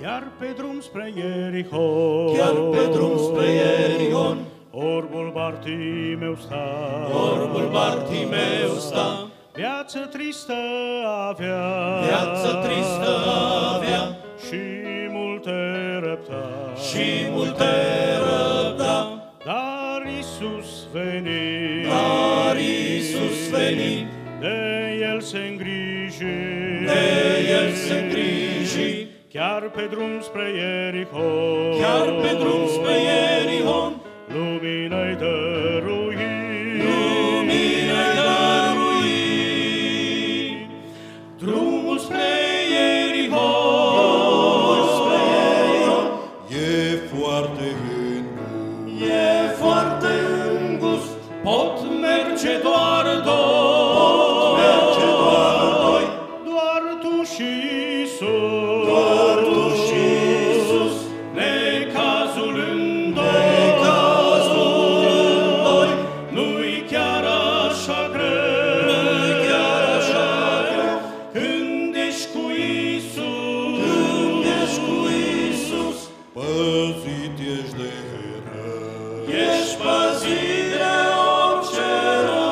Chiar pe drum spre Ierihon, chiar pe drum spre Ierihon, orbul Bartimeu sta, orbul Bartimeu sta, viață tristă avea, viață tristă avea, și multe răbda, și multe răbda, dar Iisus veni, dar Iisus veni, de El se îngriji, de El se îngriji, chiar pe drum spre Ierihon, chiar pe drum spre Ierihon, lumină-i dărui, lumină-i dărui. Drumul spre Ierihon, drumul spre Ierihon, E foarte îngust, e foarte îngust, pot merge doar doi, pot merge doar doi, doar Tu și Iisus, doar Tu și Iisus, necazul în doi, nu-i chiar așa greu, nu-i chiar așa greu, când ești cu Iisus, când ești cu Iisus, păzit ești de rău. ești păzit de orice rău.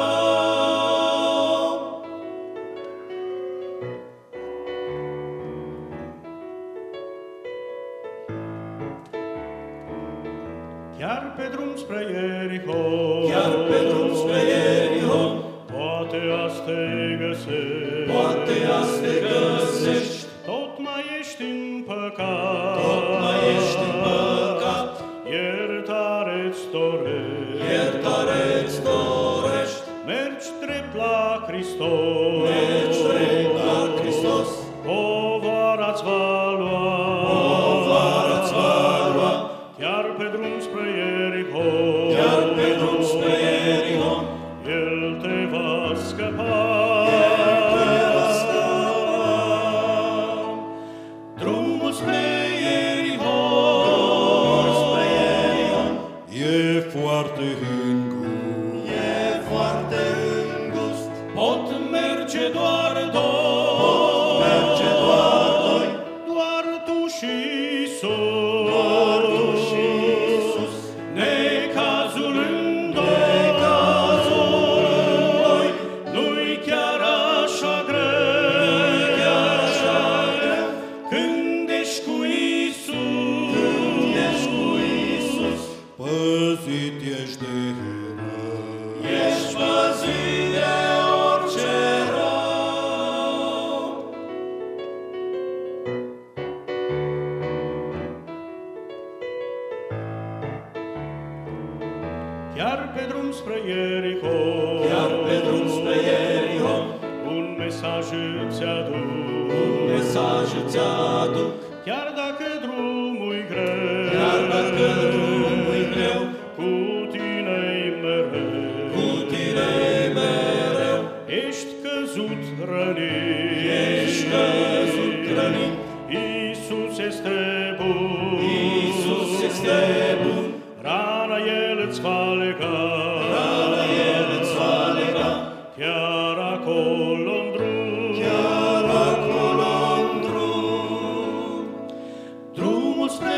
chiar pe drum spre Ierihon, Chiar pe drum spre Ierihon, poate azi te găsești, poate azi te găsești, tot mai ești în păcat, tot mai ești în păcat, iertare-ți dorești, iertare-ți dorești, mergi drept la Hristos, mergi drept la Hristos, povara-ți va lua, povara-ți va lua, chiar pe drum spre Ierihon, chiar pe drum spre Ierihon, El te va scăpa, drumul spre Ierihon, spre Ierihon, E foarte îngust, e foarte îngust, pot merge doar doi, pot merge doar doi, doar Tu și Iisus, doar Tu și Iisus, necazul în doi, nu-i chiar așa greu, chiar așa greu, când ești cu Iisus, când ești cu Iisus, păzit ești de rău. ești păzit de orice rău. chiar pe drum spre Ierihon, Chiar pe drum spre Ierihon, un mesaj îți aduc, un mesaj îți aduc, chiar dacă drumul-i greu, chiar dacă drumul-i greu, cu Tine-i mereu, cu Tine-i mereu, ești căzut rănit, ești căzut rănit, Iisus este bun, Iisus este bun, rana El îți va lega, rana El îți va lega, chiar acolo-n drum, chiar acolo-n drum. Drumul spre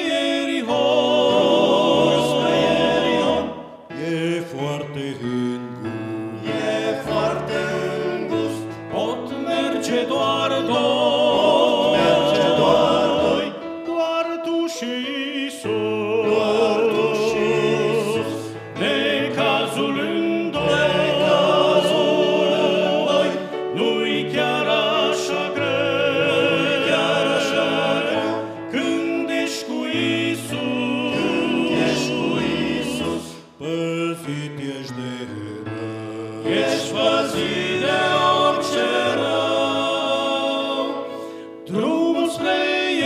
Ierihon, spre Ierihon, E foarte îngust, e foarte îngust, pot merge doar doi, pot merge doar doi, doar Tu și Iisus, doar Tu și Iisus, necazul în doi, nu-i chiar așa greu, chiar așa greu, când ești cu Iisus, când ești cu Iisus, păzit ești de rău. ești păzit de orice rău. Drumul spre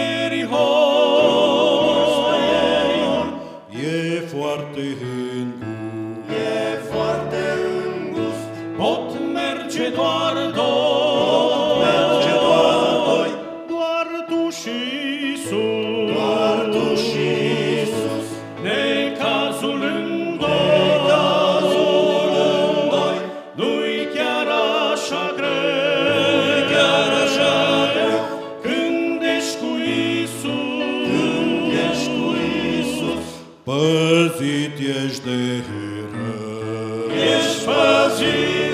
Ierihon, spre Ierihon, E foarte îngust, e foarte îngust, pot merge doar doi, pot merge doar doi, doar Tu și Iisus, doar Tu și Iisus, necazul în doi, nu-i chiar așa greu, nu-i chiar așa greu, când ești cu Iisus, Păzit ești de rău. Ești păzit